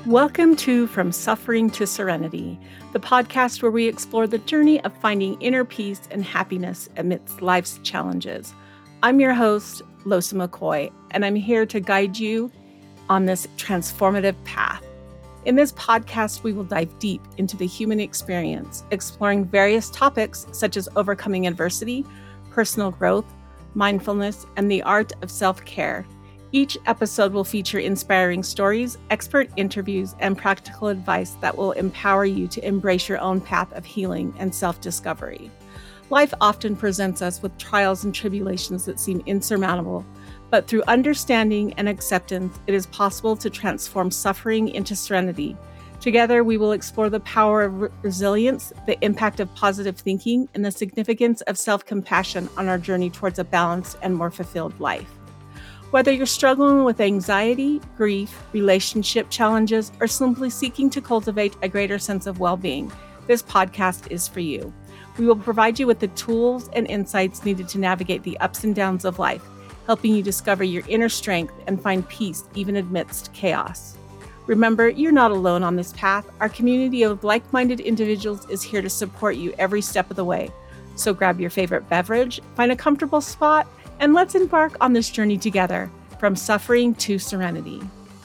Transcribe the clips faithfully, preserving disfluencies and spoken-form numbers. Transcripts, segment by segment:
Welcome to From Suffering to Serenity, the podcast where we explore the journey of finding inner peace and happiness amidst life's challenges. I'm your host, Losa McCoy, and I'm here to guide you on this transformative path. In this podcast, we will dive deep into the human experience, exploring various topics such as overcoming adversity, personal growth, mindfulness, and the art of self-care. Each episode will feature inspiring stories, expert interviews, and practical advice that will empower you to embrace your own path of healing and self-discovery. Life often presents us with trials and tribulations that seem insurmountable, but through understanding and acceptance, it is possible to transform suffering into serenity. Together, we will explore the power of re- resilience, the impact of positive thinking, and the significance of self-compassion on our journey towards a balanced and more fulfilled life. Whether you're struggling with anxiety, grief, relationship challenges, or simply seeking to cultivate a greater sense of well-being, this podcast is for you. We will provide you with the tools and insights needed to navigate the ups and downs of life, helping you discover your inner strength and find peace even amidst chaos. Remember, you're not alone on this path. Our community of like-minded individuals is here to support you every step of the way. So grab your favorite beverage, find a comfortable spot, and let's embark on this journey together, from suffering to serenity.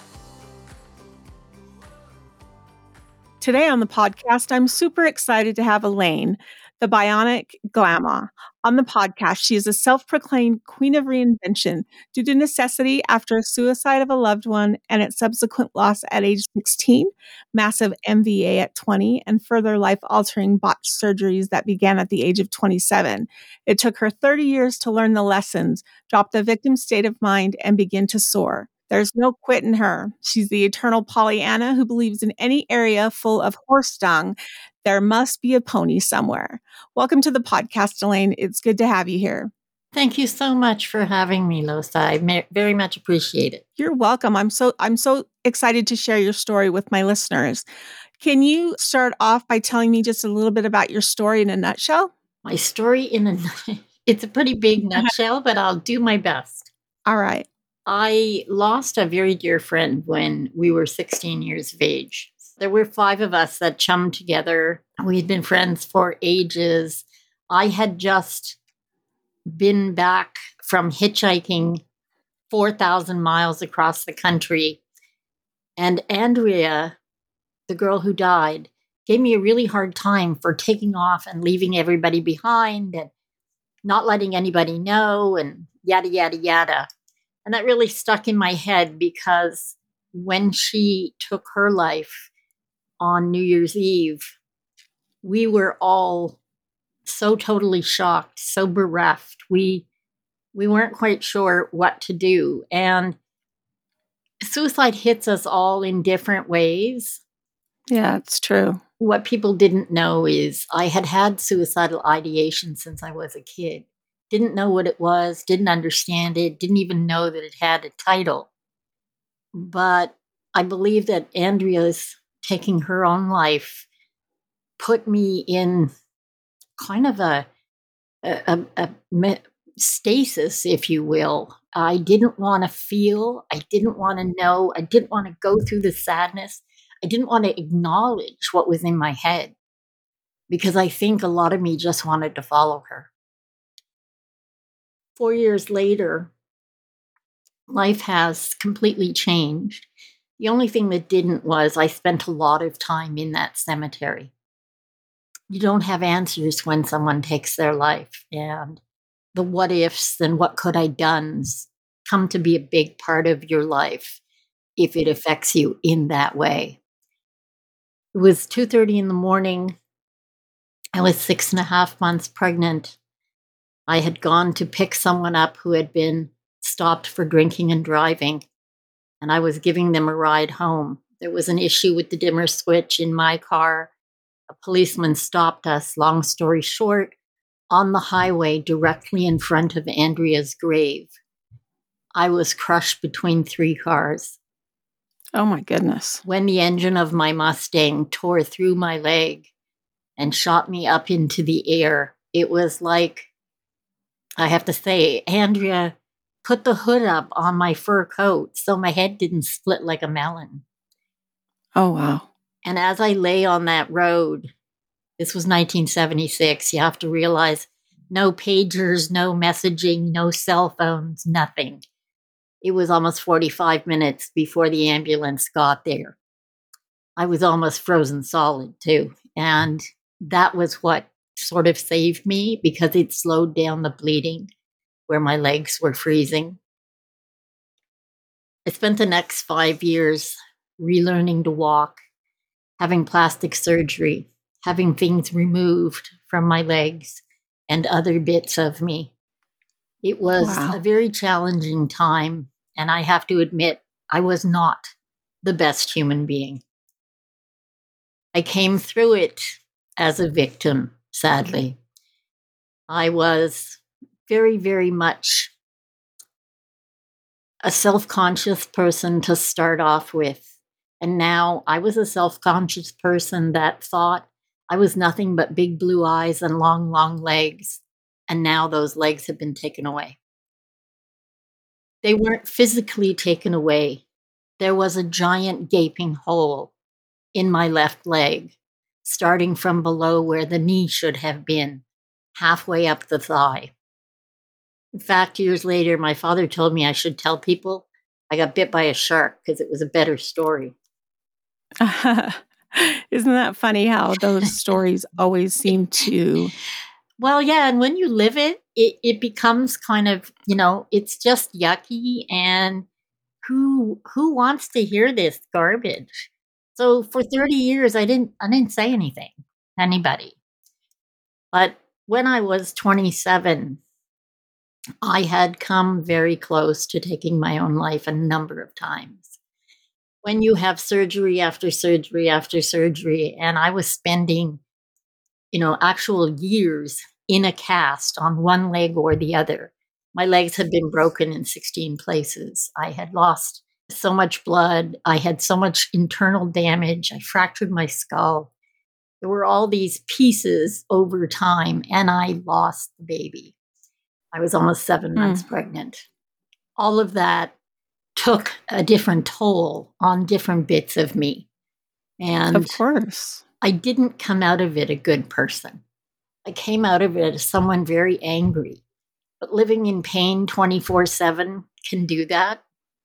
Today on the podcast, I'm super excited to have Elaine, the Bionic Glamour, on the podcast. She is a self-proclaimed queen of reinvention due to necessity after a suicide of a loved one and its subsequent loss at age sixteen, massive M V A at twenty, and further life-altering botched surgeries that began at the age of twenty-seven. It took her thirty years to learn the lessons, drop the victim state of mind, and begin to soar. There's no quit in her. She's the eternal Pollyanna who believes in any area full of horse dung, there must be a pony somewhere. Welcome to the podcast, Elaine. It's good to have you here. Thank you so much for having me, Losa. I ma- very much appreciate it. You're welcome. I'm so I'm so excited to share your story with my listeners. Can you start off by telling me just a little bit about your story in a nutshell? My story in a it's a pretty big nutshell, but I'll do my best. All right. I lost a very dear friend when we were sixteen years of age. There were five of us that chummed together. We'd been friends for ages. I had just been back from hitchhiking four thousand miles across the country. And Andrea, the girl who died, gave me a really hard time for taking off and leaving everybody behind and not letting anybody know and yada, yada, yada. And that really stuck in my head because when she took her life on New Year's Eve, we were all so totally shocked, so bereft. We we weren't quite sure what to do. And suicide hits us all in different ways. Yeah, it's true. What people didn't know is I had had suicidal ideation since I was a kid. Didn't know what it was, didn't understand it, didn't even know that it had a title. But I believe that Andrea's taking her own life put me in kind of a, a, a, a stasis, if you will. I didn't want to feel, I didn't want to know, I didn't want to go through the sadness. I didn't want to acknowledge what was in my head because I think a lot of me just wanted to follow her. Four years later, life has completely changed. The only thing that didn't was I spent a lot of time in that cemetery. You don't have answers when someone takes their life, and the what ifs and what could I done's come to be a big part of your life if it affects you in that way. It was two thirty in the morning. I was six and a half months pregnant. I had gone to pick someone up who had been stopped for drinking and driving, and I was giving them a ride home. There was an issue with the dimmer switch in my car. A policeman stopped us, long story short, on the highway directly in front of Andrea's grave. I was crushed between three cars. Oh my goodness. When the engine of my Mustang tore through my leg and shot me up into the air, it was like, I have to say, Andrea put the hood up on my fur coat so my head didn't split like a melon. Oh, wow. And as I lay on that road, this was nineteen seventy-six, you have to realize no pagers, no messaging, no cell phones, nothing. It was almost forty-five minutes before the ambulance got there. I was almost frozen solid too. And that was what sort of saved me because it slowed down the bleeding where my legs were freezing. I spent the next five years relearning to walk, having plastic surgery, having things removed from my legs and other bits of me. It was Wow. a very challenging time, and I have to admit, I was not the best human being. I came through it as a victim, sadly. I was very, very much a self-conscious person to start off with. And now I was a self-conscious person that thought I was nothing but big blue eyes and long, long legs. And now those legs have been taken away. They weren't physically taken away. There was a giant gaping hole in my left leg, starting from below where the knee should have been, halfway up the thigh. In fact, years later, my father told me I should tell people I got bit by a shark because it was a better story. Isn't that funny how those stories always seem to... Well, yeah, and when you live it, it, it becomes kind of, you know, it's just yucky, and who who wants to hear this garbage? So for thirty years, I didn't I didn't say anything to anybody. But when I was twenty-seven, I had come very close to taking my own life a number of times. When you have surgery after surgery after surgery, and I was spending, you know, actual years in a cast on one leg or the other. My legs had been broken in sixteen places. I had lost so much blood. I had so much internal damage. I fractured my skull. There were all these pieces over time, and I lost the baby. I was almost seven Mm. months pregnant. All of that took a different toll on different bits of me. And Of course. I didn't come out of it a good person. I came out of it as someone very angry. But living in pain twenty-four seven can do that.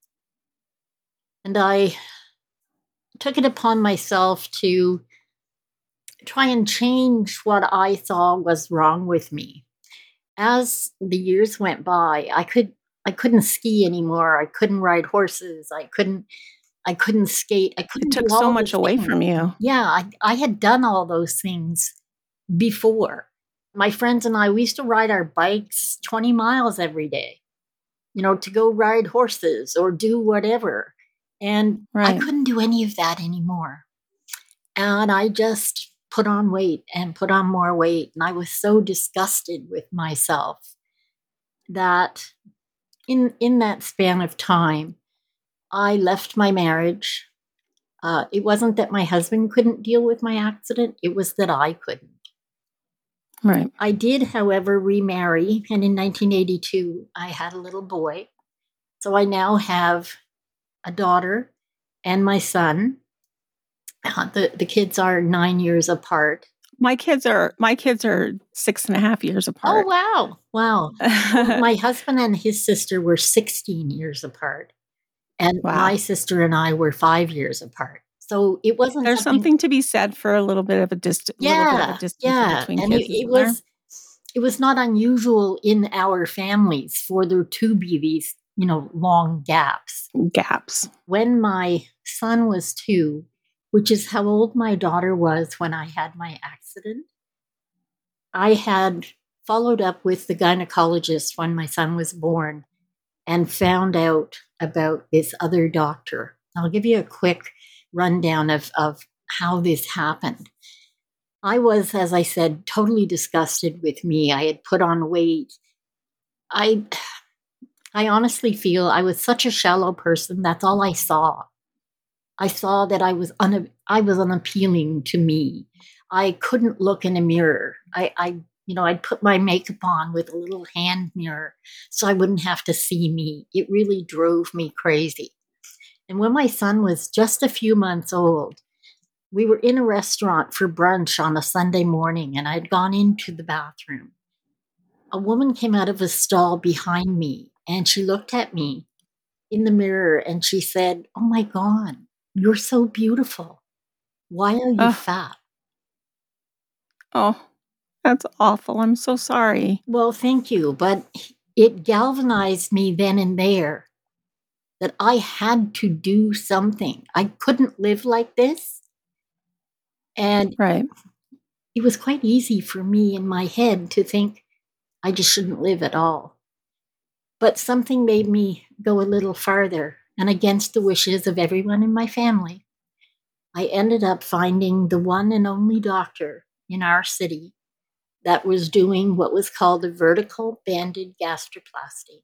And I took it upon myself to try and change what I saw was wrong with me. As the years went by, I could I couldn't ski anymore. I couldn't ride horses. I couldn't I couldn't skate. I It couldn't took do all so the much away things. from you. Yeah, I, I had done all those things before. My friends and I, we used to ride our bikes twenty miles every day, you know, to go ride horses or do whatever. And I Right. couldn't do any of that anymore. And I just put on weight and put on more weight. And I was so disgusted with myself that in, in that span of time, I left my marriage. Uh, it wasn't that my husband couldn't deal with my accident. It was that I couldn't. Right. I did, however, remarry. And in nineteen eighty-two, I had a little boy. So I now have a daughter and my son. Uh, the, the kids are nine years apart. My kids are my kids are six and a half years Oh, apart. wow. Wow. Well, my husband and his sister were sixteen years apart. And Wow. my sister and I were five years apart. So it wasn't There's something. something to be said for a little bit of a dist- little bit of a Yeah, distance yeah. between And kids, it, it isn't there? was it was not unusual in our families for there to be these, you know, long gaps. Gaps. When my son was two, which is how old my daughter was when I had my accident, I had followed up with the gynecologist when my son was born and found out about this other doctor. I'll give you a quick rundown of, of how this happened. I was, as I said, totally disgusted with me. I had put on weight. I I honestly feel I was such a shallow person. That's all I saw. I saw that I was un- I was unappealing to me. I couldn't look in a mirror. I, I you know, I'd put my makeup on with a little hand mirror so I wouldn't have to see me. It really drove me crazy. And when my son was just a few months old, we were in a restaurant for brunch on a Sunday morning, and I'd gone into the bathroom. A woman came out of a stall behind me, and she looked at me in the mirror and she said, "Oh my God, you're so beautiful. Why are you Oh, fat?" oh, that's awful. I'm so sorry. Well, thank you. But it galvanized me then and there that I had to do something. I couldn't live like this. And Right. it was quite easy for me in my head to think I just shouldn't live at all. But something made me go a little farther, and against the wishes of everyone in my family, I ended up finding the one and only doctor in our city that was doing what was called a vertical banded gastroplasty.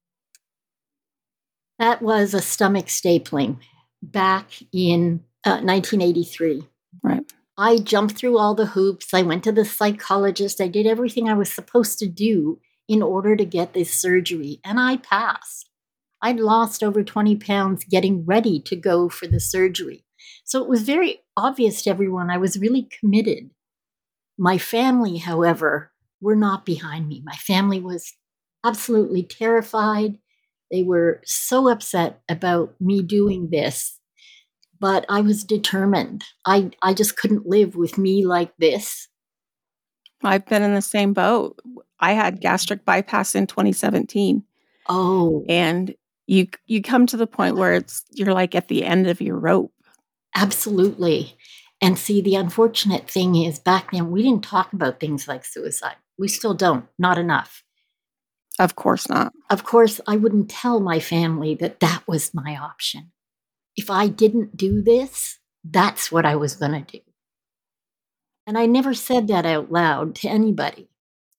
That was a stomach stapling back in uh, nineteen eighty-three. Right. I jumped through all the hoops. I went to the psychologist. I did everything I was supposed to do in order to get this surgery, and I passed. I'd lost over twenty pounds getting ready to go for the surgery. So it was very obvious to everyone I was really committed. My family, however, were not behind me. My family was absolutely terrified. They were so upset about me doing this, but I was determined. I, I just couldn't live with me like this. I've been in the same boat. I had gastric bypass in twenty seventeen. Oh, And you you come to the point where it's you're like at the end of your rope. absolutely. And see, the unfortunate thing is back then we didn't talk about things like suicide. We still don't, not enough. Of course not. Of course, I wouldn't tell my family that that was my option. If I didn't do this, that's what I was going to do. And I never said that out loud to anybody.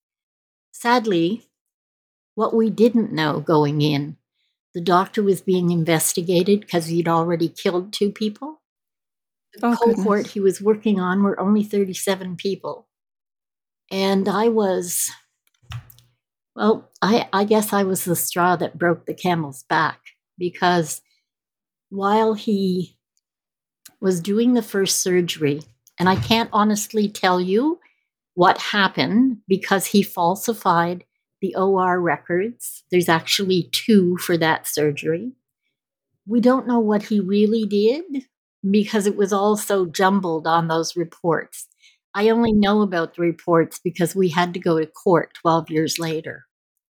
Sadly, what we didn't know going in, the doctor was being investigated because he'd already killed two people. The Oh, cohort goodness. he was working on were only thirty-seven people. And I was, well, I, I guess I was the straw that broke the camel's back, because while he was doing the first surgery, and I can't honestly tell you what happened because he falsified the O R records. There's actually two for that surgery. We don't know what he really did because it was all so jumbled on those reports. I only know about the reports because we had to go to court twelve years later.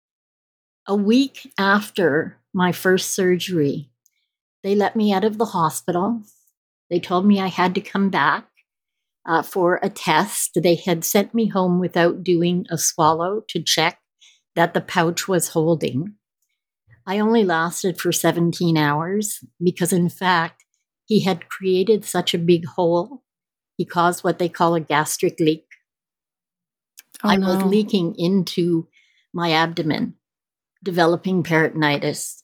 A week after my first surgery, they let me out of the hospital. They told me I had to come back uh, for a test. They had sent me home without doing a swallow to check that the pouch was holding. I only lasted for seventeen hours because, in fact, he had created such a big hole. He caused what they call a gastric leak. Oh, I was no. leaking into my abdomen, developing peritonitis.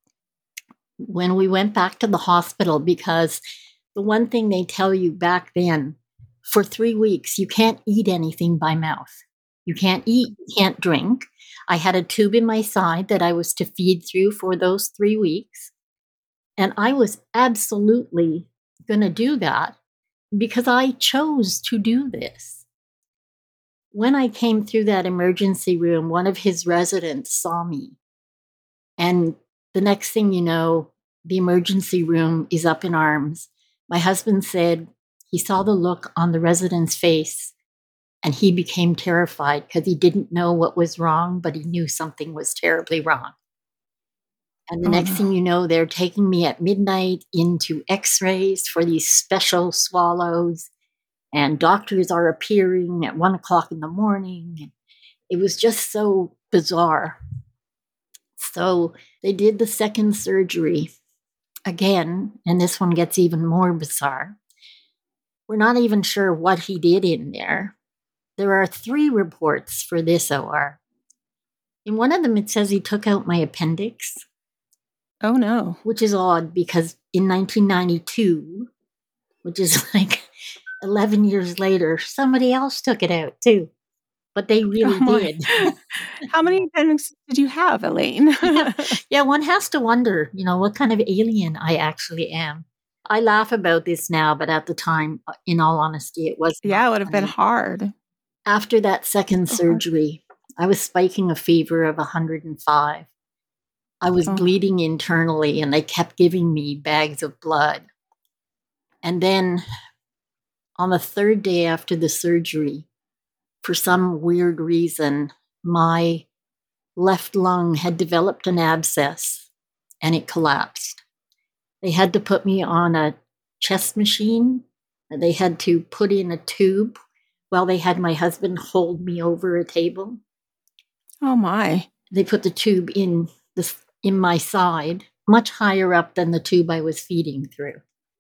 When we went back to the hospital, because the one thing they tell you back then, for three weeks, you can't eat anything by mouth. You can't eat, you can't drink. I had a tube in my side that I was to feed through for those three weeks. And I was absolutely going to do that because I chose to do this. When I came through that emergency room, one of his residents saw me. And the next thing you know, the emergency room is up in arms. My husband said he saw the look on the resident's face and he became terrified because he didn't know what was wrong, but he knew something was terribly wrong. And the Oh, next no. thing you know, they're taking me at midnight into x-rays for these special swallows. And doctors are appearing at one o'clock in the morning. It was just so bizarre. So they did the second surgery again, and this one gets even more bizarre. We're not even sure what he did in there. There are three reports for this O R. In one of them, it says he took out my appendix. Oh, no. Which is odd because in nineteen ninety-two, which is like eleven years later, somebody else took it out too. but they Oh really my. did. How many appendixes did you have, Elaine? Yeah. Yeah, one has to wonder, you know, what kind of alien I actually am. I laugh about this now, but at the time, uh, in all honesty, it was not Yeah, it would have been funny. hard. After that second So hard. surgery, I was spiking a fever of one hundred five. I was Oh, bleeding internally, and they kept giving me bags of blood. And then on the third day after the surgery, for some weird reason, my left lung had developed an abscess and it collapsed. They had to put me on a chest machine. They had to put in a tube while they had my husband hold me over a table. oh my. They put the tube in the in my side, much higher up than the tube I was feeding through.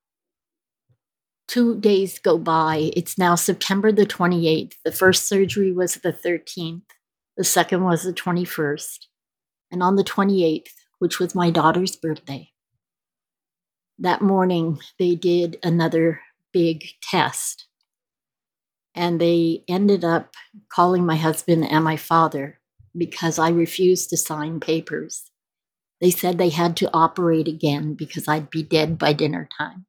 Two days go by. It's now September the twenty-eighth. The first surgery was the thirteenth. The second was the twenty-first. And on the twenty-eighth, which was my daughter's birthday, that morning they did another big test. And they ended up calling my husband and my father because I refused to sign papers. They said they had to operate again because I'd be dead by dinner time.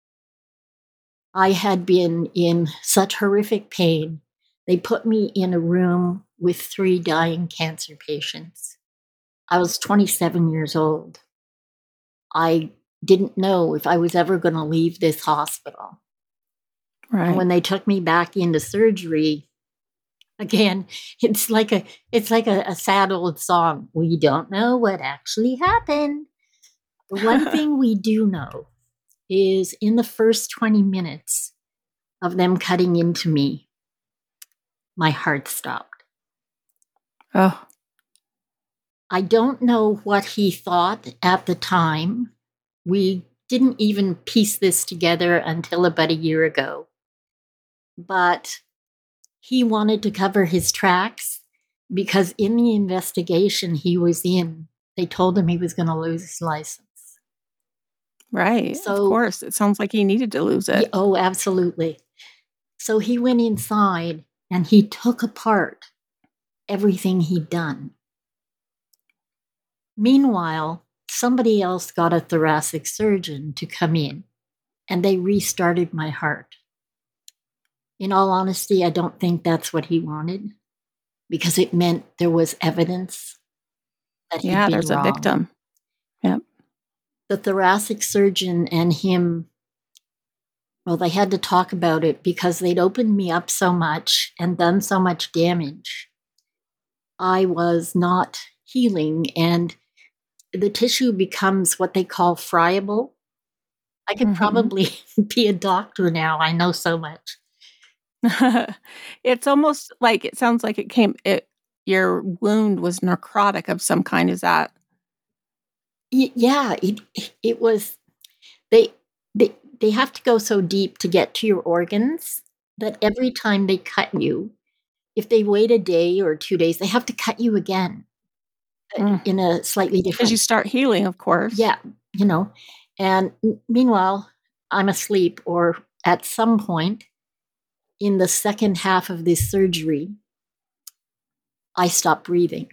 I had been in such horrific pain. They put me in a room with three dying cancer patients. I was twenty-seven years old. I didn't know if I was ever going to leave this hospital. Right. And when they took me back into surgery, again, it's like a it's like a, a sad old song. We don't know what actually happened. The one thing we do know is in the first twenty minutes of them cutting into me, my heart stopped. Oh, I don't know what he thought at the time. We didn't even piece this together until about a year ago. But he wanted to cover his tracks because in the investigation he was in, they told him he was going to lose his license. right. So, of course. It sounds like he needed to lose it. Yeah, oh, absolutely. So he went inside and he took apart everything he'd done. Meanwhile, somebody else got a thoracic surgeon to come in and they restarted my heart. In all honesty, I don't think that's what he wanted because it meant there was evidence that he'd Yeah, been there's wrong. a victim. Yep. The thoracic surgeon and him, well, they had to talk about it because they'd opened me up so much and done so much damage. I was not healing, and the tissue becomes what they call friable. I could Mhm. probably be a doctor now. I know so much. It's almost like it sounds like it came. It your wound was necrotic of some kind. Is that? Y- yeah, it it was. They they they have to go so deep to get to your organs that every time they cut you, if they wait a day or two days, they have to cut you again uh, Mm. in a slightly Because different. you start healing, of course. Yeah, you know. And m- meanwhile, I'm asleep, or at some point in the second half of this surgery, I stopped breathing.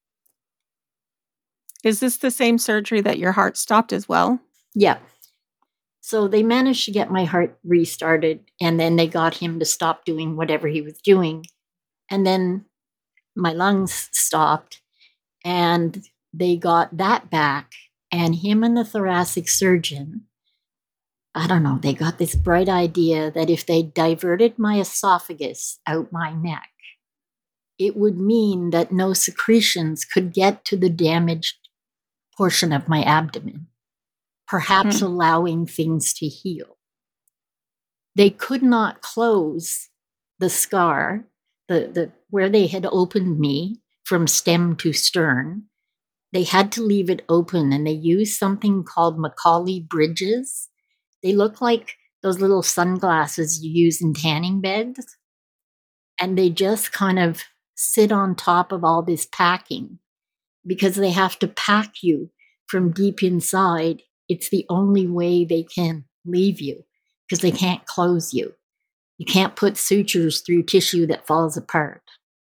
Is this the same surgery that your heart stopped as well? Yeah. So they managed to get my heart restarted, and then they got him to stop doing whatever he was doing. And then my lungs stopped, and they got that back. And him and the thoracic surgeon, I don't know, they got this bright idea that if they diverted my esophagus out my neck, it would mean that no secretions could get to the damaged portion of my abdomen, perhaps Hmm. allowing things to heal. They could not close the scar, the, the where they had opened me from stem to stern. They had to leave it open, and they used something called Macaulay bridges. They look like those little sunglasses you use in tanning beds. And they just kind of sit on top of all this packing because they have to pack you from deep inside. It's the only way they can leave you because they can't close you. You can't put sutures through tissue that falls apart.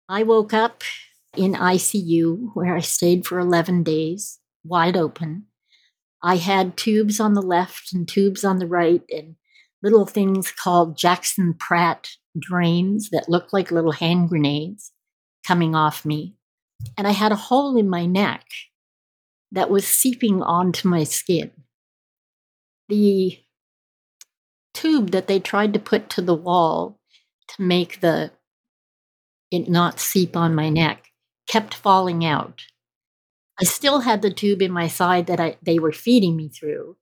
I woke up in I C U where I stayed for eleven days, wide open. I had tubes on the left and tubes on the right and little things called Jackson Pratt drains that looked like little hand grenades coming off me. And I had a hole in my neck that was seeping onto my skin. The tube that they tried to put to the wall to make the it not seep on my neck kept falling out. I still had the tube in my side that I, they were feeding me through.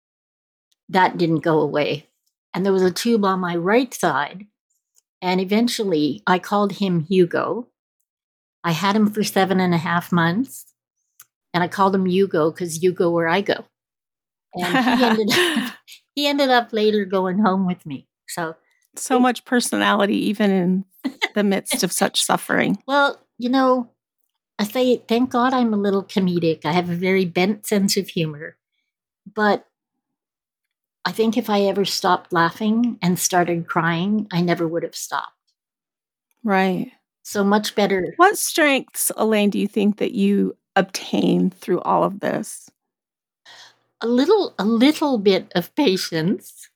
That didn't go away. And there was a tube on my right side. And eventually I called him Hugo. I had him for seven and a half months. And I called him Hugo because you go where I go. And he ended up, he ended up later going home with me. So so much personality, even in the midst of such suffering. Well, you know, I say, thank God I'm a little comedic. I have a very bent sense of humor. But I think if I ever stopped laughing and started crying, I never would have stopped. Right. So much better. What strengths, Elaine, do you think that you obtained through all of this? A little, a little bit of patience,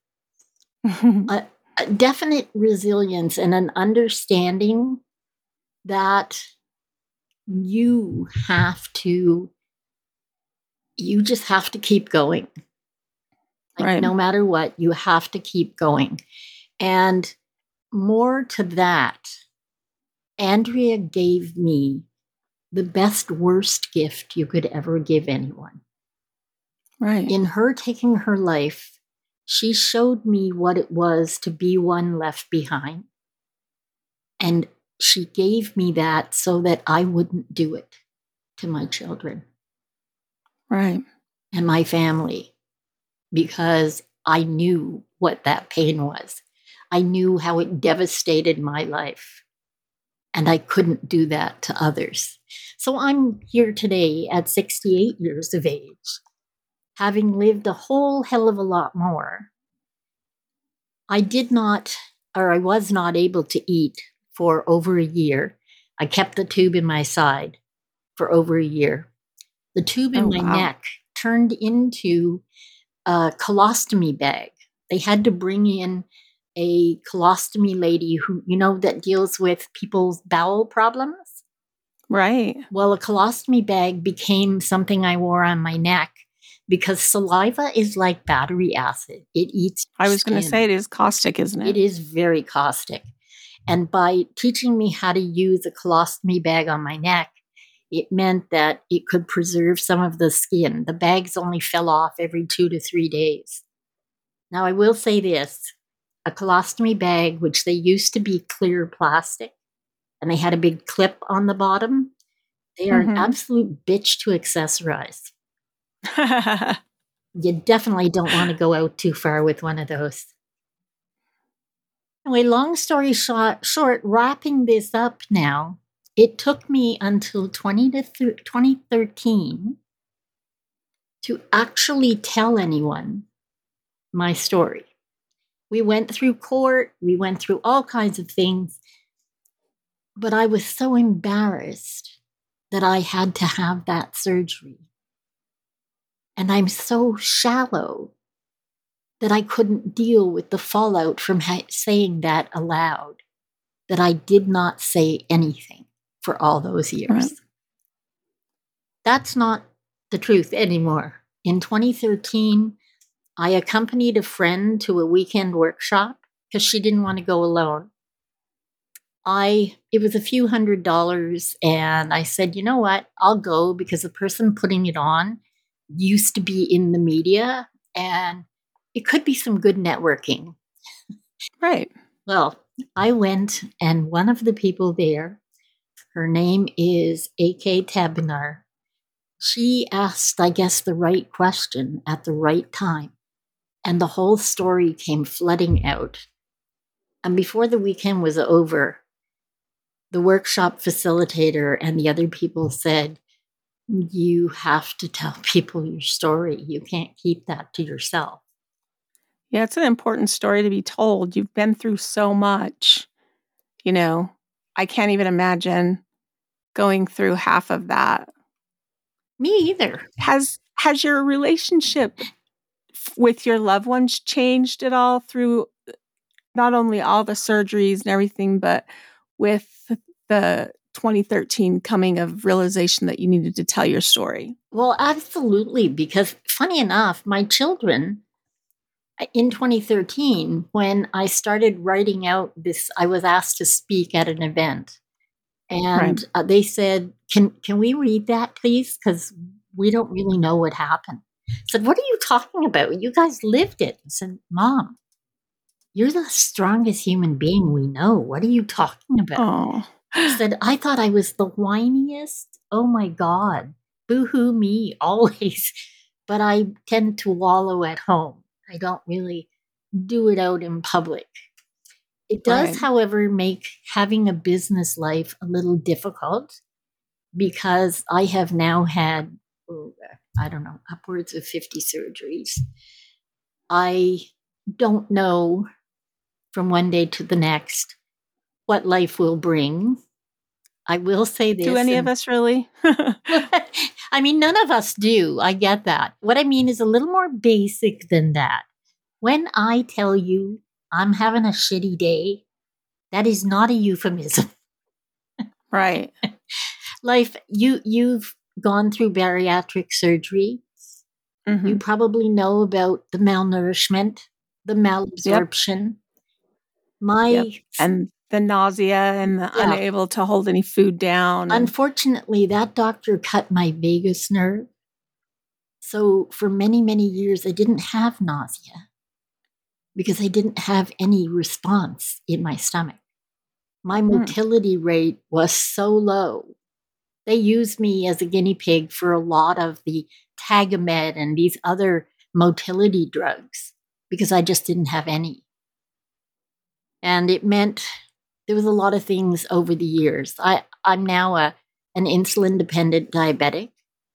a, a definite resilience, and an understanding that you have to, you just have to keep going. Like, right. No matter what, you have to keep going. And more to that, Andrea gave me the best, worst gift you could ever give anyone. Right. In her taking her life, she showed me what it was to be one left behind. And she gave me that so that I wouldn't do it to my children. Right. And my family, because I knew what that pain was. I knew how it devastated my life. And I couldn't do that to others. So I'm here today at sixty-eight years of age, having lived a whole hell of a lot more. I did not, or I was not able to eat for over a year. I kept the tube in my side for over a year. The tube in Oh, my wow. neck turned into a colostomy bag. They had to bring in a colostomy lady who, you know, that deals with people's bowel problems. Right. Well, a colostomy bag became something I wore on my neck because saliva is like battery acid. It eats your I was going to skin. say it is caustic, isn't it? It is very caustic. And by teaching me how to use a colostomy bag on my neck, it meant that it could preserve some of the skin. The bags only fell off every two to three days. Now, I will say this. A colostomy bag, which they used to be clear plastic, and they had a big clip on the bottom, they are Mhm. an absolute bitch to accessorize. You definitely don't want to go out too far with one of those. Anyway, long story short, short, wrapping this up now, it took me until twenty to th- twenty thirteen to actually tell anyone my story. We went through court, we went through all kinds of things, but I was so embarrassed that I had to have that surgery. And I'm so shallow that I couldn't deal with the fallout from ha- saying that aloud, that I did not say anything for all those years. Right. That's not the truth anymore. In twenty thirteen, I accompanied a friend to a weekend workshop because she didn't want to go alone. I, it was a few hundred dollars, and I said, you know what, I'll go because the person putting it on used to be in the media, and it could be some good networking. Right. Well, I went, and one of the people there, her name is A K Tabinar. She asked, I guess, the right question at the right time. And the whole story came flooding out. And before the weekend was over, the workshop facilitator and the other people said, you have to tell people your story. You can't keep that to yourself. Yeah, it's an important story to be told. You've been through so much, you know. I can't even imagine going through half of that. Me either. Has has your relationship with your loved ones changed at all through not only all the surgeries and everything, but with the twenty thirteen coming of realization that you needed to tell your story? Well, absolutely. Because funny enough, my children in twenty thirteen, when I started writing out this, I was asked to speak at an event. And Right. uh, they said, can can we read that, please? Because we don't really know what happened. I said, what are you talking about? You guys lived it. I said, Mom, you're the strongest human being we know. What are you talking about? Oh. I said, I thought I was the whiniest. Oh my God. Boo-hoo me always. But I tend to wallow at home. I don't really do it out in public. It does, Right. however, make having a business life a little difficult because I have now had, oh, I don't know, upwards of fifty surgeries. I don't know from one day to the next what life will bring. I will say this. Do any of and- us really? I mean, none of us do. I get that. What I mean is a little more basic than that. When I tell you I'm having a shitty day, that is not a euphemism. Right. Life, you you've gone through bariatric surgery. Mhm. You probably know about the malnourishment, the malabsorption. My Yep. And the nausea and the Yeah. unable to hold any food down. And unfortunately, that doctor cut my vagus nerve. So for many, many years, I didn't have nausea because I didn't have any response in my stomach. My motility rate was so low. They used me as a guinea pig for a lot of the Tagamed and these other motility drugs because I just didn't have any. And it meant there was a lot of things over the years. I, I'm now a, an insulin-dependent diabetic.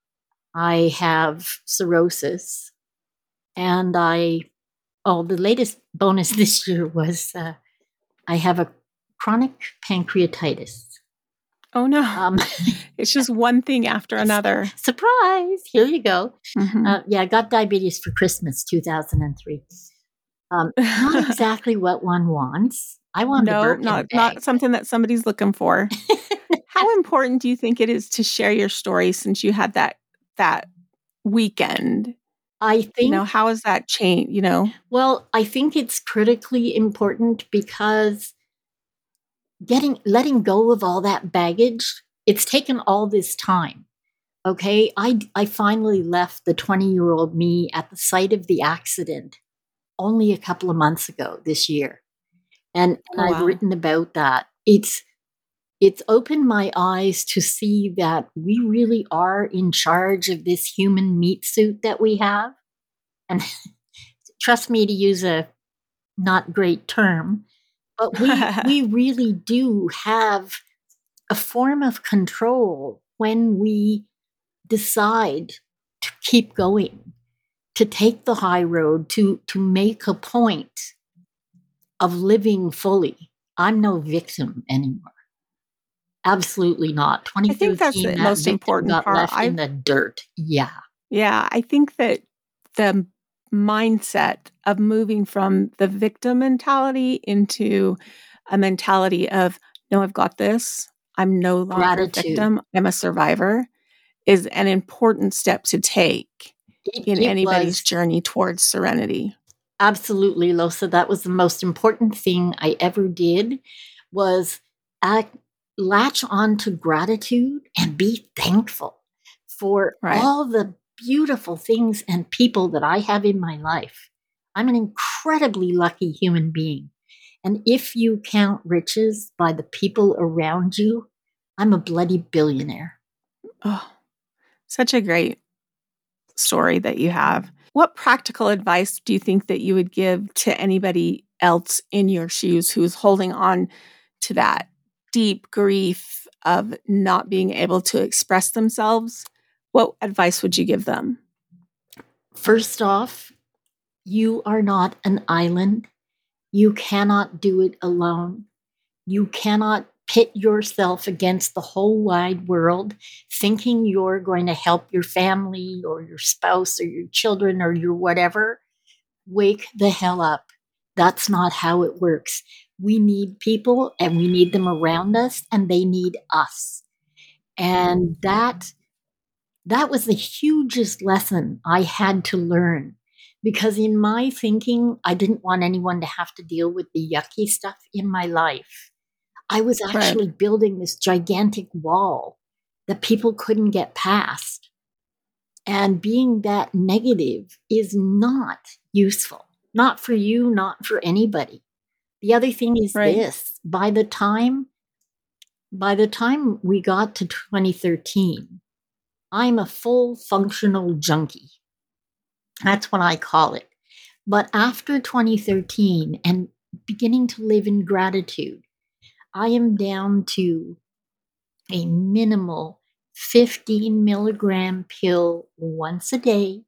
I have cirrhosis. And I, oh, the latest bonus this year was uh, I have a chronic pancreatitis. oh no, Um, it's just one thing after another. Surprise! Here you go. Mhm. Uh, yeah, I got diabetes for Christmas, two thousand three. Um, not exactly what one wants. I wanted a No, Birkin not bag. not something that somebody's looking for. How important do you think it is to share your story since you had that that weekend? I think, You know, how has that changed, you know? well, I think it's critically important because getting letting go of all that baggage, it's taken all this time. Okay, I I finally left the twenty-year-old me at the site of the accident only a couple of months ago this year. And, and Oh, I've wow. written about that. It's it's opened my eyes to see that we really are in charge of this human meat suit that we have. And trust me to use a not great term, but we we really do have a form of control when we decide to keep going, to take the high road, to to make a point of living fully. I'm no victim anymore. Absolutely not. I think that's twenty thirteen, the that most victim important got part. left in I've the dirt. Yeah. Yeah, I think that the mindset of moving from the victim mentality into a mentality of, no, I've got this. I'm no longer a Gratitude. victim. I'm a survivor is an important step to take It, in it anybody's was journey towards serenity. absolutely, Losa. That was the most important thing I ever did was act, latch on to gratitude and be thankful for Right. all the beautiful things and people that I have in my life. I'm an incredibly lucky human being. And if you count riches by the people around you, I'm a bloody billionaire. Oh, such a great story that you have. What practical advice do you think that you would give to anybody else in your shoes who's holding on to that deep grief of not being able to express themselves? What advice would you give them? First off, you are not an island. You cannot do it alone. You cannot pit yourself against the whole wide world, thinking you're going to help your family or your spouse or your children or your whatever, wake the hell up. That's not how it works. We need people and we need them around us and they need us. And that that was the hugest lesson I had to learn, because in my thinking, I didn't want anyone to have to deal with the yucky stuff in my life. I was actually right. building this gigantic wall that people couldn't get past. And being that negative is not useful, not for you, not for anybody. The other thing is right. this, by the time, by the time we got to twenty thirteen, I'm a full functional junkie. That's what I call it. But after twenty thirteen and beginning to live in gratitude, I am down to a minimal fifteen milligram pill once a day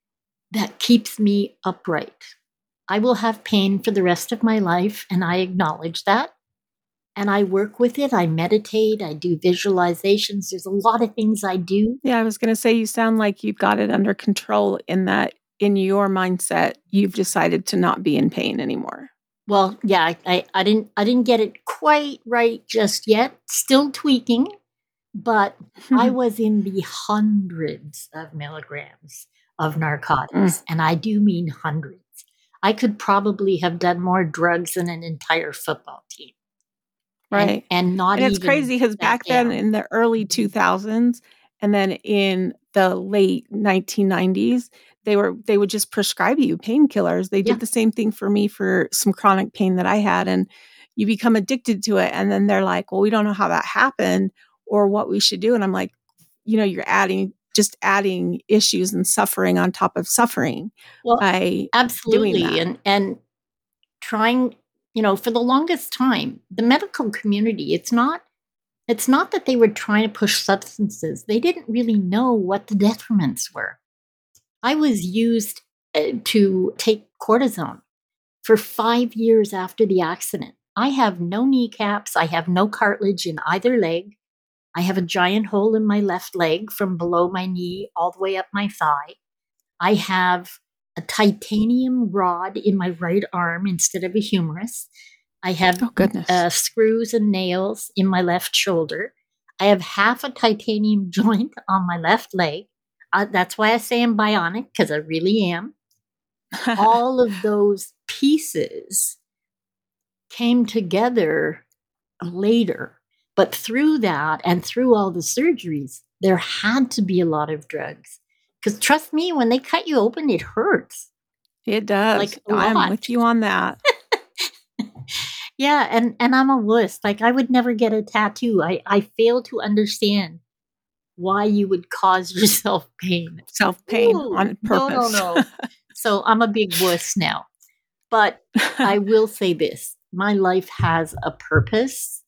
that keeps me upright. I will have pain for the rest of my life, and I acknowledge that. And I work with it. I meditate. I do visualizations. There's a lot of things I do. Yeah, I was going to say, you sound like you've got it under control in that in your mindset, you've decided to not be in pain anymore. Well, yeah, I, I, I didn't I didn't get it quite right just yet. Still tweaking, but I was in the hundreds of milligrams of narcotics, mm. and I do mean hundreds. I could probably have done more drugs than an entire football team. Right. And, and not and it's even crazy because back down. then in the early two thousands and then in the late nineteen nineties, they were they would just prescribe you painkillers. They did yeah. the same thing for me for some chronic pain that I had. And you become addicted to it. And then they're like, well, we don't know how that happened or what we should do. And I'm like, you know, you're adding just adding issues and suffering on top of suffering well, by absolutely. doing that. And and trying, you know, for the longest time, the medical community, it's not, it's not that they were trying to push substances. They didn't really know what the detriments were. I was used uh, to take cortisone for five years after the accident. I have no kneecaps. I have no cartilage in either leg. I have a giant hole in my left leg from below my knee all the way up my thigh. I have a titanium rod in my right arm instead of a humerus. I have oh, goodness. Uh, screws and nails in my left shoulder. I have half a titanium joint on my left leg. Uh, that's why I say I'm bionic, because I really am. All of those pieces came together later. But through that and through all the surgeries, there had to be a lot of drugs. Because trust me, when they cut you open, it hurts. It does. Like I'm with you on that. yeah, and, and I'm a wuss. Like, I would never get a tattoo. I, I fail to understand why you would cause yourself pain. Self-pain Ooh, on purpose. No, no, no. So I'm a big wuss now. But I will say this. My life has a purpose.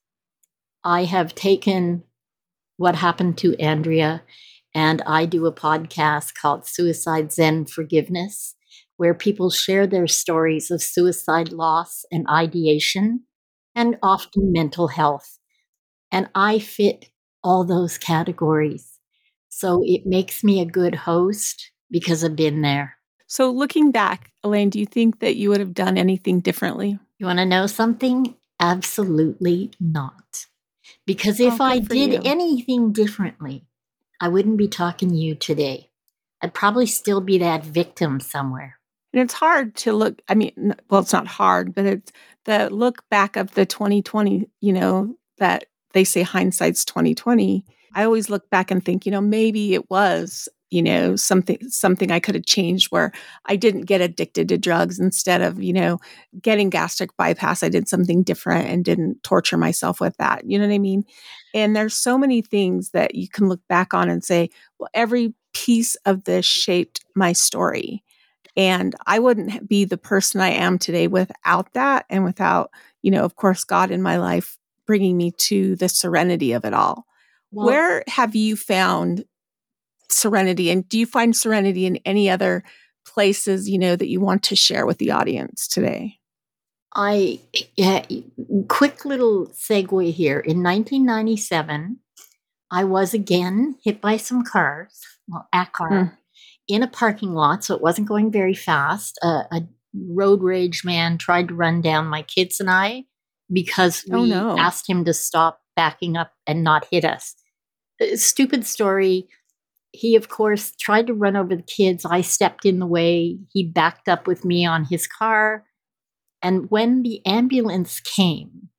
I have taken what happened to Andrea, and I do a podcast called Suicide Zen Forgiveness, where people share their stories of suicide loss and ideation, and often mental health. And I fit all those categories. So it makes me a good host because I've been there. So looking back, Elaine, do you think that you would have done anything differently? You want to know something? Absolutely not. Because if oh, I did you. anything differently, I wouldn't be talking to you today. I'd probably still be that victim somewhere. And it's hard to look, I mean, well, it's not hard, but it's the look back of the twenty twenty, you know, that they say hindsight's twenty twenty. I always look back and think, you know, maybe it was, you know, something, something I could have changed where I didn't get addicted to drugs instead of, you know, getting gastric bypass. I did something different and didn't torture myself with that. You know what I mean? And there's so many things that you can look back on and say, well, every piece of this shaped my story. And I wouldn't be the person I am today without that. And without, you know, of course, God in my life bringing me to the serenity of it all. Well, where have you found serenity? And do you find serenity in any other places, you know, that you want to share with the audience today? I, yeah, quick little segue here. In nineteen ninety-seven, I was again hit by some cars, well, a car, Mm. in a parking lot, so it wasn't going very fast. Uh, a road rage man tried to run down my kids and I because Oh, we no. asked him to stop backing up and not hit us. Uh, Stupid story. He, of course, tried to run over the kids. I stepped in the way. He backed up with me on his car. And when the ambulance came,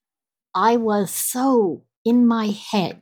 I was so in my head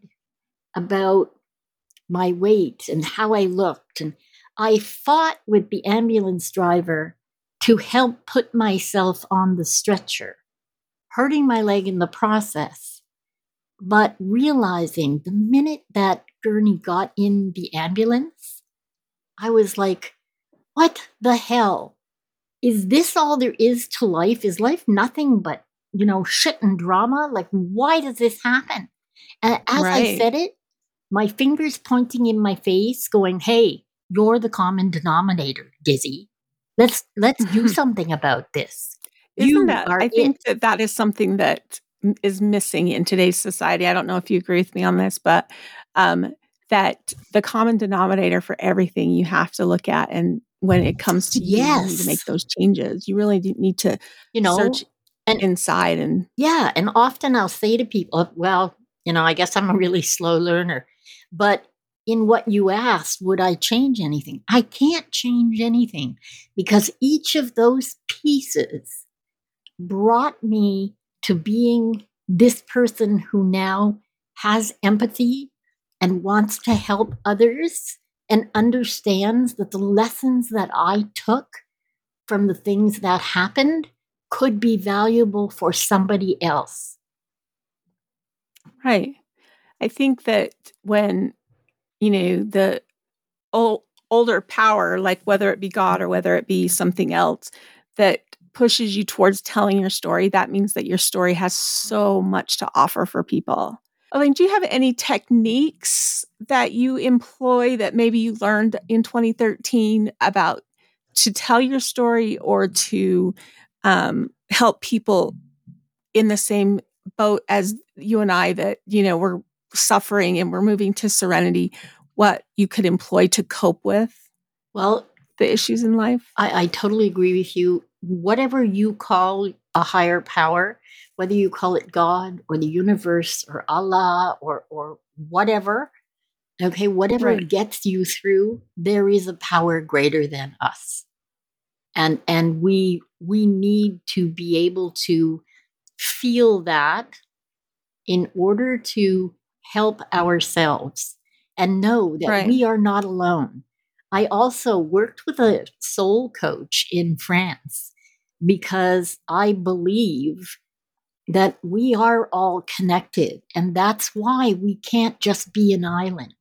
about my weight and how I looked. And I fought with the ambulance driver to help put myself on the stretcher, hurting my leg in the process, but realizing the minute that Gurney got in the ambulance, I was like, what the hell? Is this all there is to life? Is life nothing but, you know, shit and drama? Like, why does this happen? And as I Right. said it, my fingers pointing in my face, going, hey, you're the common denominator, Dizzy. Let's let's do something about this. Isn't You that are I it. think that that is something that m is missing in today's society. I don't know if you agree with me on this, but, um, that the common denominator for everything you have to look at, and when it comes to you, you need to make Yes. those changes. You really do need to You search know, and inside and yeah, and often I'll say to people, well, you know, I guess I'm a really slow learner, but in what you asked, would I change anything? I can't change anything because each of those pieces brought me to being this person who now has empathy and wants to help others and understands that the lessons that I took from the things that happened could be valuable for somebody else. Right. I think that when, you know, the ol older power, like whether it be God or whether it be something else that pushes you towards telling your story, that means that your story has so much to offer for people. Elaine, do you have any techniques that you employ that maybe you learned in twenty thirteen about to tell your story or to um, help people in the same boat as you and I that, you know, we're suffering and we're moving to serenity, what you could employ to cope with Well, the issues in life? I, I totally agree with you. Whatever you call a higher power, whether you call it God or the universe or Allah or or whatever, okay, whatever Right. gets you through, there is a power greater than us. And and we we need to be able to feel that in order to help ourselves and know that Right. we are not alone. I also worked with a soul coach in France because I believe that we are all connected, and that's why we can't just be an island.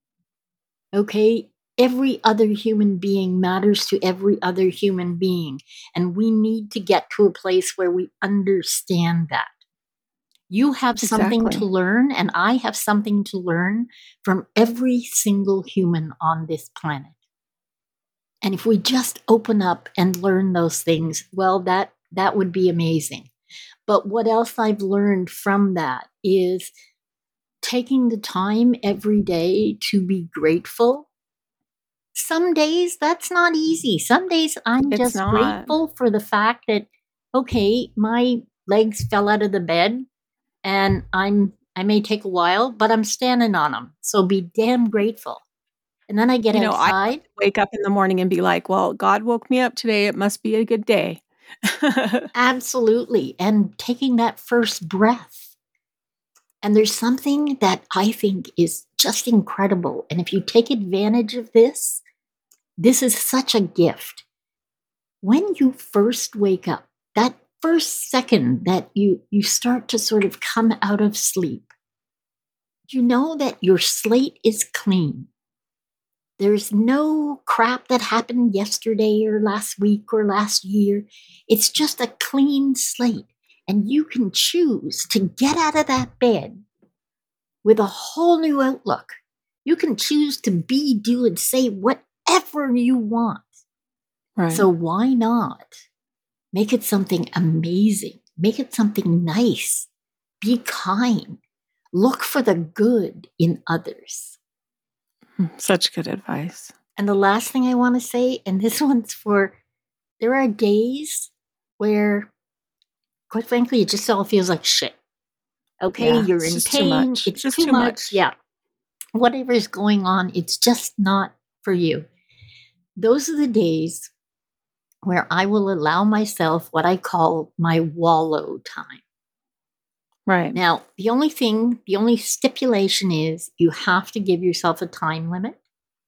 Okay? Every other human being matters to every other human being, and we need to get to a place where we understand that. You have something to Exactly. learn, and I have something to learn from every single human on this planet. And if we just open up and learn those things, well, that that would be amazing. But what else I've learned from that is taking the time every day to be grateful. Some days that's not easy. Some days I'm It's just not. grateful for the fact that, okay, my legs fell out of the bed and I'm I may take a while, but I'm standing on them. So be damn grateful. And then I get You know, I outside. wake up in the morning and be like, "Well, God woke me up today. It must be a good day." Absolutely. And taking that first breath. And there's something that I think is just incredible. And if you take advantage of this, this is such a gift. When you first wake up, that first second that you, you start to sort of come out of sleep, you know that your slate is clean. There's no crap that happened yesterday or last week or last year. It's just a clean slate. And you can choose to get out of that bed with a whole new outlook. You can choose to be, do, and say whatever you want. Right. So why not Make it something amazing. Make it something nice. Be kind. Look for the good in others. Such good advice. And the last thing I want to say, and this one's for, there are days where, quite frankly, it just all feels like shit. Okay, Yeah, you're it's in just too pain. much. It's Just too too much. much. Yeah. Whatever is going on, it's just not for you. Those are the days where I will allow myself what I call my wallow time. Right. Now, the only thing, the only stipulation is you have to give yourself a time limit.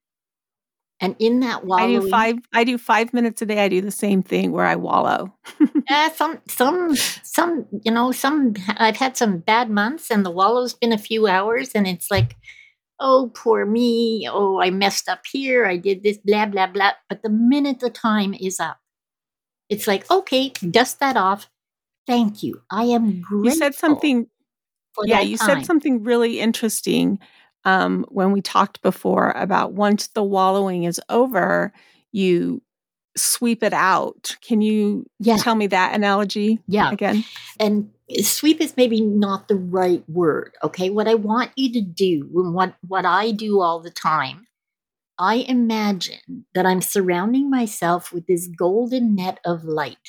And in that I wallowing, do five I do five minutes a day. I do the same thing where I wallow. uh, some, some, some, you know, some, I've had some bad months and the wallow's been a few hours and it's like, oh, poor me. Oh, I messed up here. I did this, blah, blah, blah. But the minute the time is up, it's like, okay, dust that off. Thank you. I am grateful. You said something for Yeah, that you time. said something really interesting um, when we talked before about once the wallowing is over, you sweep it out. Can you Yeah. tell me that analogy Yeah. again? And sweep is maybe not the right word. Okay. What I want you to do, and what, what I do all the time, I imagine that I'm surrounding myself with this golden net of light.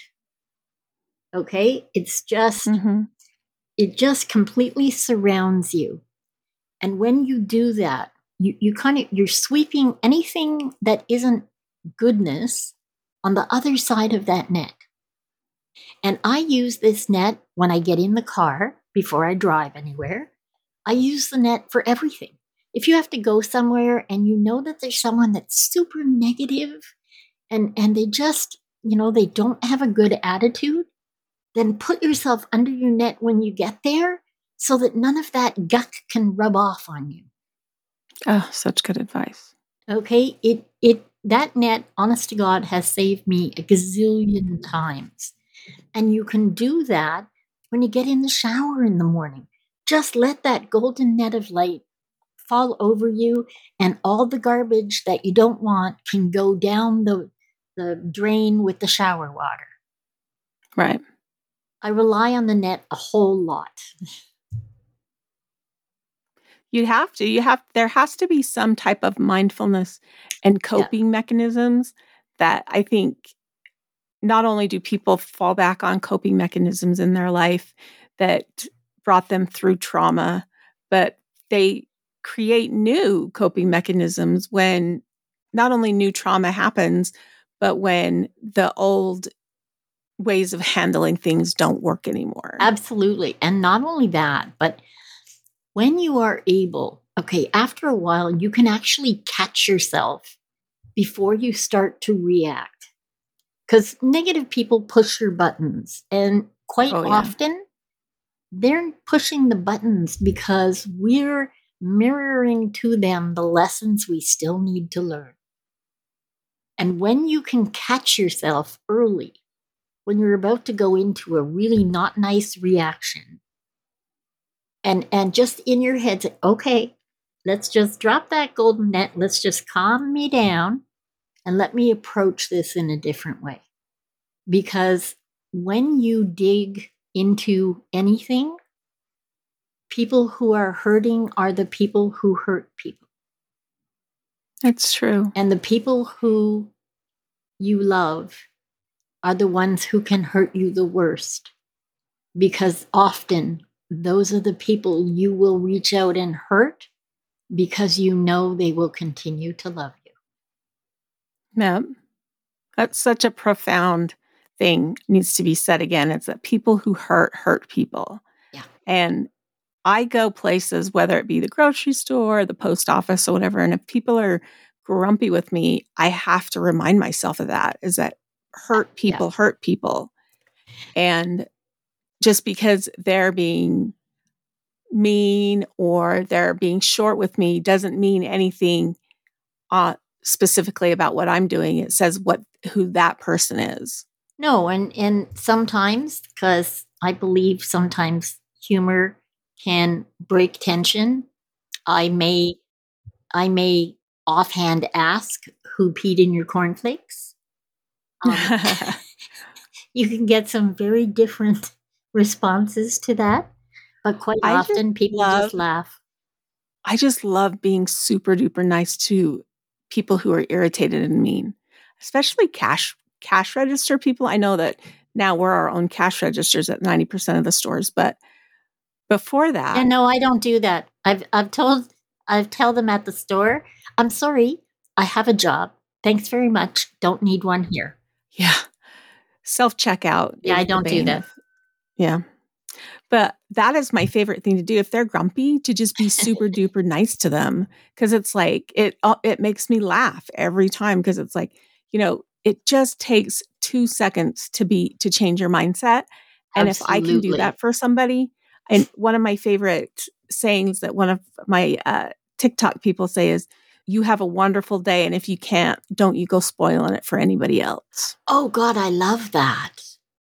Okay. It's just, Mm-hmm. it just completely surrounds you. And when you do that, you, you kind of, you're sweeping anything that isn't goodness on the other side of that net. And I use this net when I get in the car before I drive anywhere. I use the net for everything. If you have to go somewhere and you know that there's someone that's super negative and, and they just, you know, they don't have a good attitude, then put yourself under your net when you get there so that none of that guck can rub off on you. Oh, such good advice. Okay, it it that net, honest to God, has saved me a gazillion times. And you can do that when you get in the shower in the morning. Just let that golden net of light fall over you, and all the garbage that you don't want can go down the, the drain with the shower water. Right. I rely on the net a whole lot. You have to. You have. There has to be some type of mindfulness and coping yeah. mechanisms that I think not only do people fall back on coping mechanisms in their life that brought them through trauma, but they create new coping mechanisms when not only new trauma happens, but when the old ways of handling things don't work anymore. Absolutely. And not only that, but when you are able, okay, after a while, you can actually catch yourself before you start to react. Because negative people push your buttons. And quite oh, yeah. often, they're pushing the buttons because we're mirroring to them the lessons we still need to learn. And when you can catch yourself early, when you're about to go into a really not nice reaction, and, and just in your head, say, okay, let's just drop that golden net. Let's just calm me down and let me approach this in a different way. Because when you dig into anything, people who are hurting are the people who hurt people. That's true. And the people who you love are the ones who can hurt you the worst. Because often those are the people you will reach out and hurt because you know they will continue to love you. Yeah. That's such a profound thing needs to be said again. It's that people who hurt, hurt people. Yeah. And I go places, whether it be the grocery store, the post office, or whatever, and if people are grumpy with me, I have to remind myself of that, is that hurt people yeah. hurt people. And just because they're being mean or they're being short with me doesn't mean anything uh, specifically about what I'm doing. It says what who that person is. No, and, and sometimes, because I believe sometimes humor can break tension, I may I may offhand ask who peed in your cornflakes. Um, you can get some very different responses to that. But quite I just often people love just laugh. I just love being super duper nice to people who are irritated and mean, especially cash cash register people. I know that now we're our own cash registers at ninety percent of the stores, but before Yeah, that, no, I don't do that. I've I've told I've tell them at the store, I'm sorry, I have a job. Thanks very much. Don't need one here. yeah, self-checkout Yeah, is I the don't do bane that. of, yeah. But that is my favorite thing to do. If they're grumpy, to just be super duper nice to them, because it's like it uh, it makes me laugh every time, because it's like, you know, it just takes two seconds to be to change your mindset. And if I can do Absolutely. that for somebody, and one of my favorite sayings that one of my uh, TikTok people say is, "You have a wonderful day, and if you can't, don't you go spoiling it for anybody else." Oh God, I love that.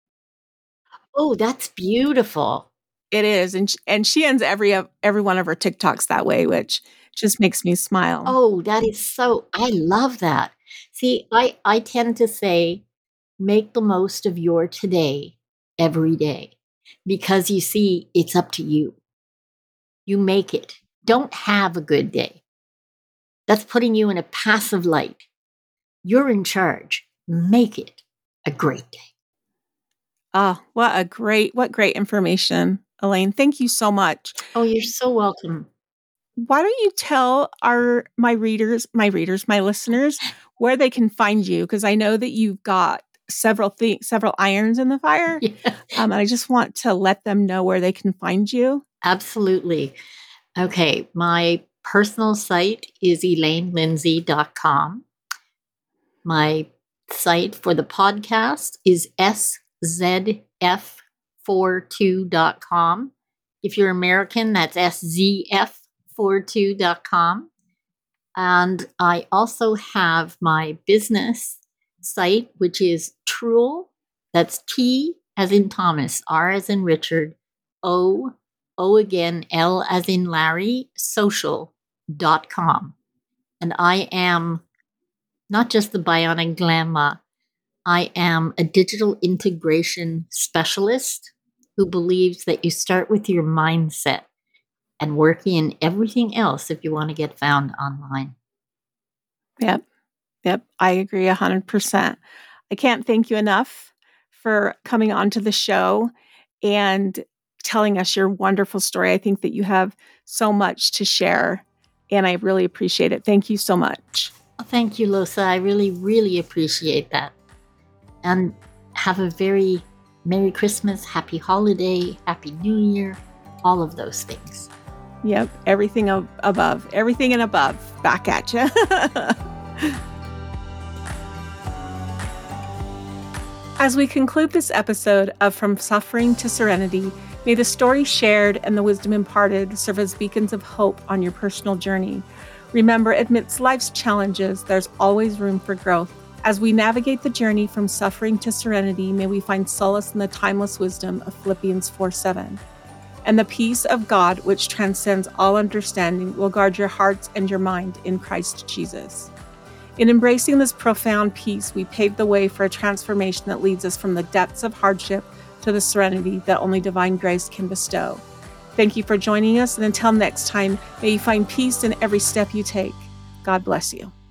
Oh, that's beautiful. It is, and sh and she ends every of every one of her TikToks that way, which just makes me smile. Oh, that is so I love that. See, I I tend to say make the most of your today every day because you see it's up to you. You make it. Don't have a good day. That's putting you in a passive light. You're in charge. Make it a great day. Oh, what a great what great information, Elaine. Thank you so much. Oh, you're so welcome. Why don't you tell our my readers, my readers, my listeners, where they can find you? Because I know that you've got several things, several irons in the fire. Yeah, Um, and I just want to let them know where they can find you. absolutely. Okay, my personal site is elaine lindsay dot com. My site for the podcast is s z f forty-two dot com. If you're American, that's s z f forty-two dot com. And I also have my business site, which is Truel. That's T as in Thomas, R as in Richard, O, O again, L as in Larry, social dot com. And I am not just the bionic glamma, I am a digital integration specialist who believes that you start with your mindset and work in everything else if you want to get found online. Yep. Yep. I agree one hundred percent. I can't thank you enough for coming on to the show and telling us your wonderful story. I think that you have so much to share, and I really appreciate it. Thank you so much. Oh, thank you, Losa. I really, really appreciate that. And have a very Merry Christmas, Happy Holiday, Happy New Year, all of those things. Yep. Everything ab- above, everything and above, back at you. As we conclude this episode of From Suffering to Serenity, may the story shared and the wisdom imparted serve as beacons of hope on your personal journey. Remember, amidst life's challenges, there's always room for growth. As we navigate the journey from suffering to serenity, may we find solace in the timeless wisdom of Philippians four seven. And the peace of God, which transcends all understanding, will guard your hearts and your mind in Christ Jesus. In embracing this profound peace, we pave the way for a transformation that leads us from the depths of hardship to the serenity that only divine grace can bestow. Thank you for joining us, and until next time, may you find peace in every step you take. God bless you.